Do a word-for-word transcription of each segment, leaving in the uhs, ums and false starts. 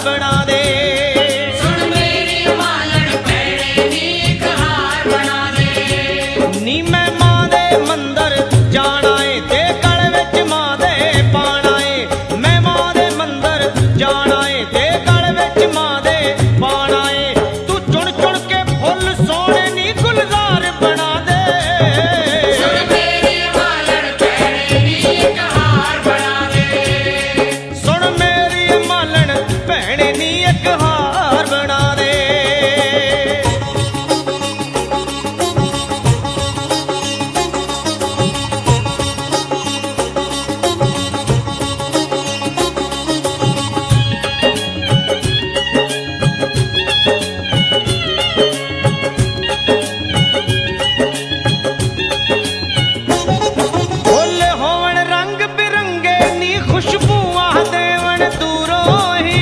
बना दे। सुन मेरी मालण भैणे नी एक हार बना दे। नी मैं मां दे मंदर जाना है ते गल विच मां दे पाना है। मैं मां दे मंदर जाना है ते गल विच मां दे पाना है। तू चुन चुन के फुल सोने नी गुलजार बना दे। सुन मेरी मालण भैणे नी एक हार बना दे। सुन मेरी मालण भैणे नी एक हार बना दे। फुल होवन रंग बिरंगे नी खुशबुआं देवन दूरों ही।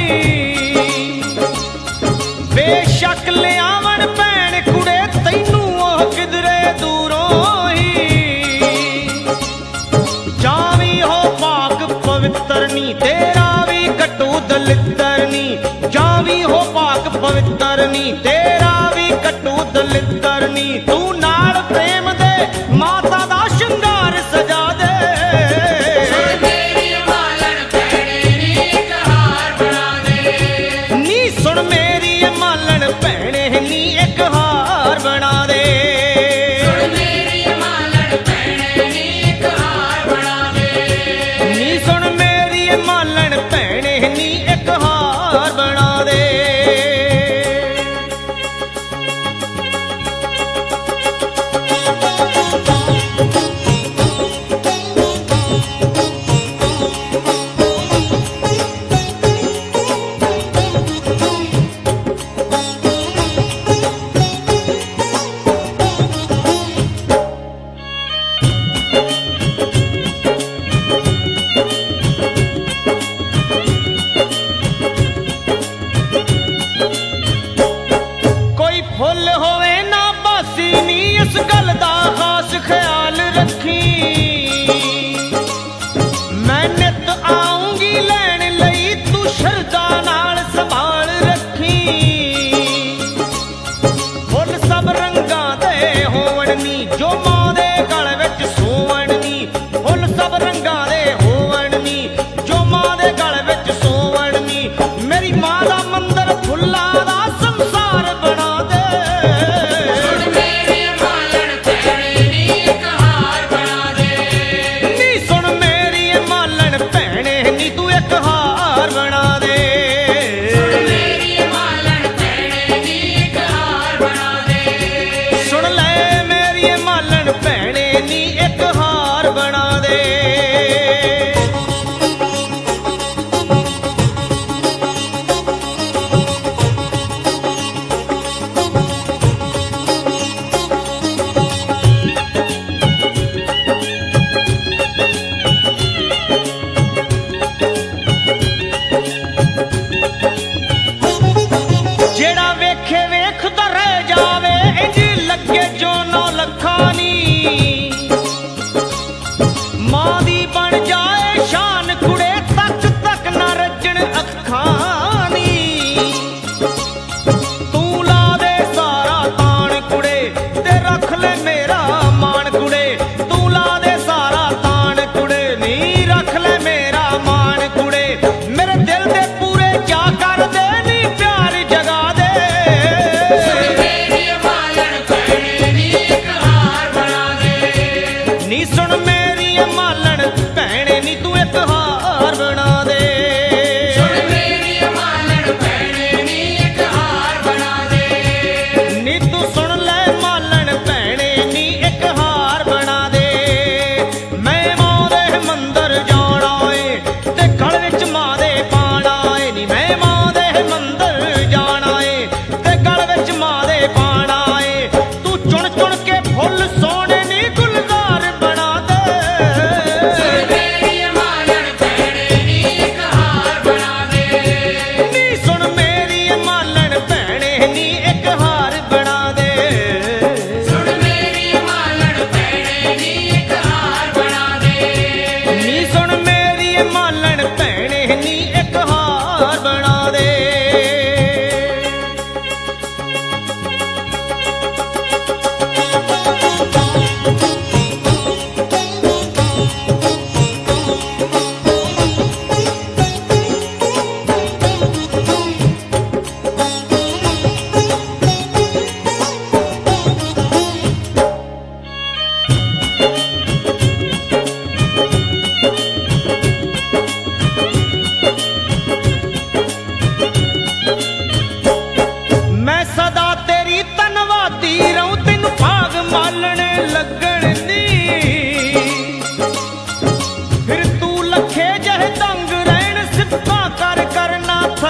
बेशक ले आवन भैण कुड़े तैनू ओह किधरे दूरों ही। जावी हो पाक पवित्र नी तेरा भी कटू दलितर नी। जावी हो पाक पवित्र नी तेरा भी कटू दलितर नी। तू नाल प्रेम दे माता दा शृंगार सजा दे। सुन मेरी मालण भैणे नी एक हार बना दे। नी सुन मेरी मालण भैणे नी एक हार बना दे। सुन मेरी मालण भैणे नी एक हार बना दे। नी सुन मेरी मालण भैणे नी एक हार बना दे।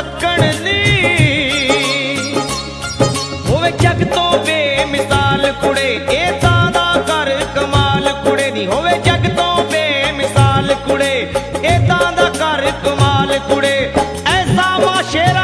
ਸਕਣ ਦੀ ਹੋਵੇ ਜਗ ਤੋਂ ਬੇਮਿਸਾਲ ਕੁੜੇ ਏਦਾਂ ਦਾ ਕਰ ਕਮਾਲ ਕੁੜੇ ਨੀ ਹੋਵੇ ਜਗ ਤੋਂ ਬੇਮਿਸਾਲ ਕੁੜੇ ਏਦਾਂ ਦਾ ਕਰ ਕਮਾਲ ਕੁੜੇ ਐਸਾ ਮਾਸ਼ੇਰਾ